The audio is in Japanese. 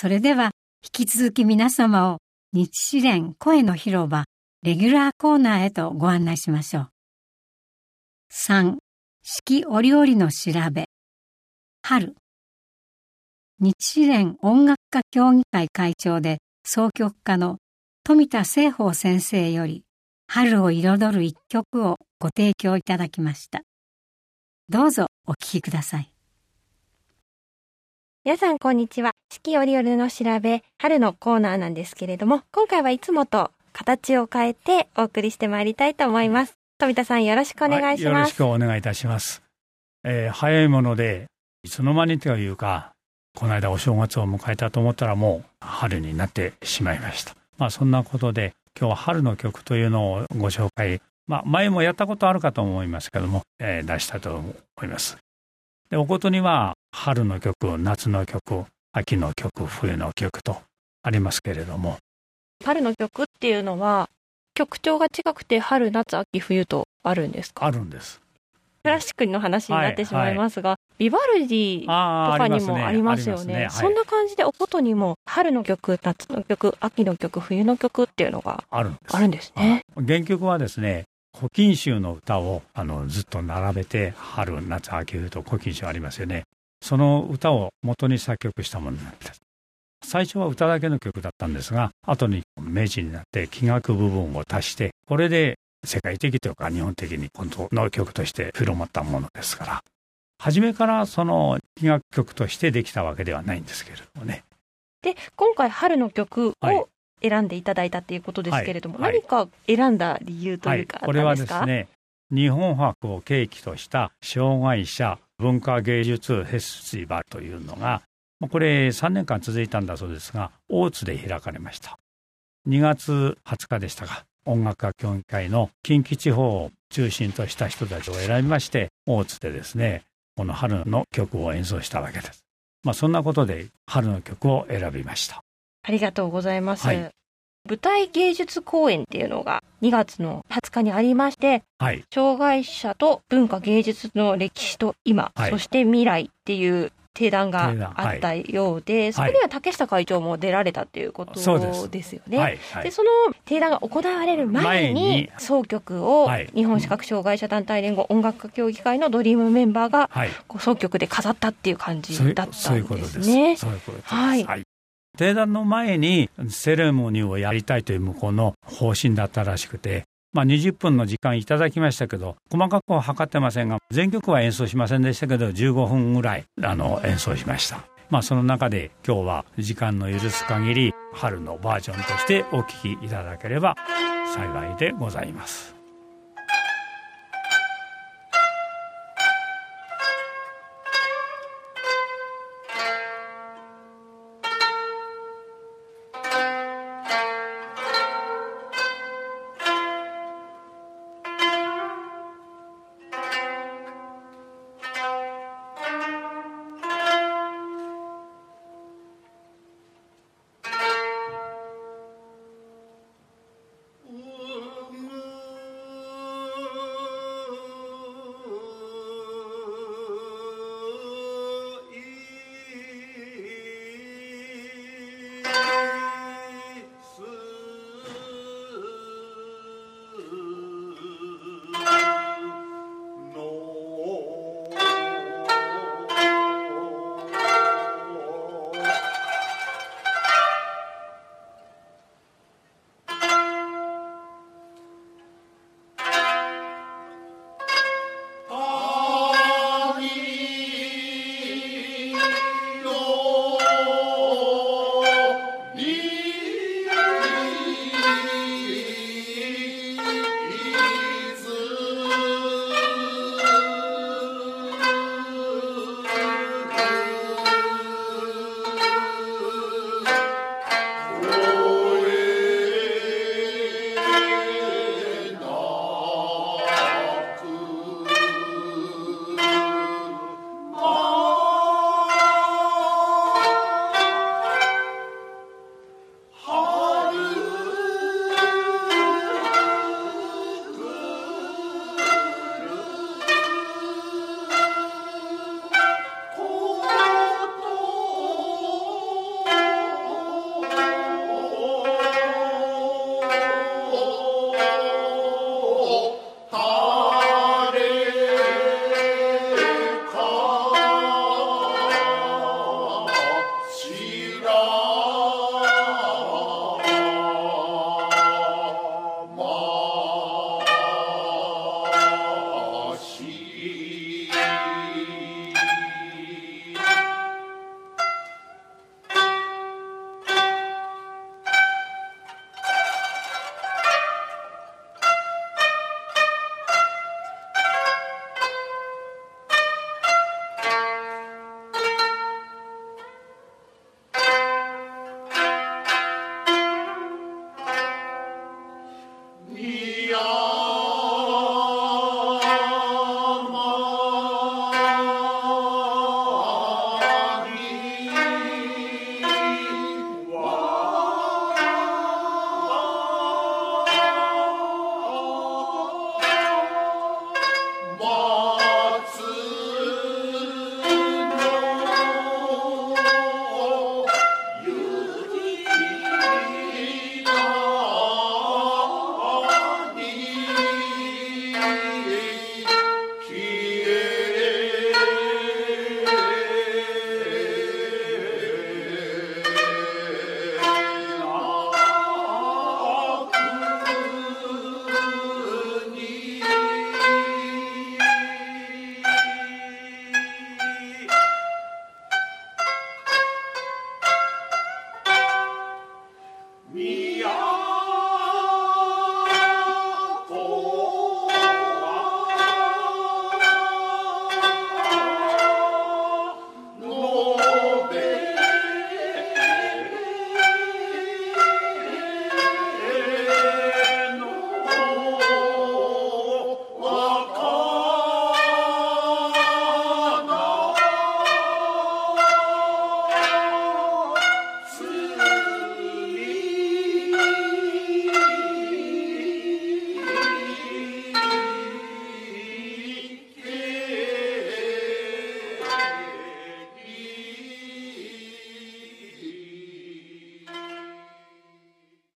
それでは引き続き皆様を日詩連声の広場レギュラーコーナーへとご案内しましょう。3、四季折々の調べ。春。日詩連音楽家協議会会長で作曲家の富田清峰先生より春を彩る一曲をご提供いただきました。どうぞお聴きください。 皆さんこんにちは。四季折々の調べ春のコーナーなんですけれども、今回はいつもと形を変えてお送りしてまいりたいと思います。富田さんよろしくお願いします。 よろしくお願いいたします。早いものでいつの間にというか、この間お正月を迎えたと思ったらもう春になってしまいました。そんなことで今日は春の曲というのをご紹介、前もやったことあるかと思いますけども、出したいと思います。で、おことには春の曲、夏の曲、秋の曲、冬の曲とありますけれども、 春の曲っていうのは曲調が違くて春、夏、秋、冬とあるんですか？ あるんです。 クラシックの話になってしまいますが、ビバルディとかにもありますよね。そんな感じでおことにも春の曲、夏の曲、秋の曲、冬の曲っていうのがあるんですね。 原曲はですね、古今集の歌をずっと並べて春、夏、秋、冬と古今集ありますよね。その歌を元に作曲したものなんです。最初は歌だけの曲だったんですが、後に明治になって器楽部分を足して、これで世界的というか日本的に本当の曲として広まったものですから、初めからその器楽曲としてできたわけではないんですけれどもね。 で、今回春の曲を選んでいただいたということですけれども、何か選んだ理由というかあったんですか？ これはですね、日本博を契機とした障害者文化芸術フェスティバルというのが、これ3年間続いたんだそうですが、大津で開かれました。2月20日でしたが、音楽家協議会の近畿地方を中心とした人たちを選びまして、大津でですね、この春の曲を演奏したわけです。そんなことで春の曲を選びました。 ありがとうございます。舞台芸術公演っていうのが2月の20日にありまして、障害者と文化芸術の歴史と今、そして未来っていう定談があったようで、そこには竹下会長も出られたということですよね。で、その定談が行われる前に総曲を日本視覚障害者団体連合音楽家協議会のドリームメンバーが総曲で飾ったっていう感じだったんですね。 そういうことです。定談の前にセレモニーをやりたいという向こうの方針だったらしくて、20分の時間いただきましたけど、細かくは測ってませんが、全曲は演奏しませんでしたけど、15分ぐらい演奏しました。その中で今日は時間の許す限り春のバージョンとしてお聴きいただければ幸いでございます。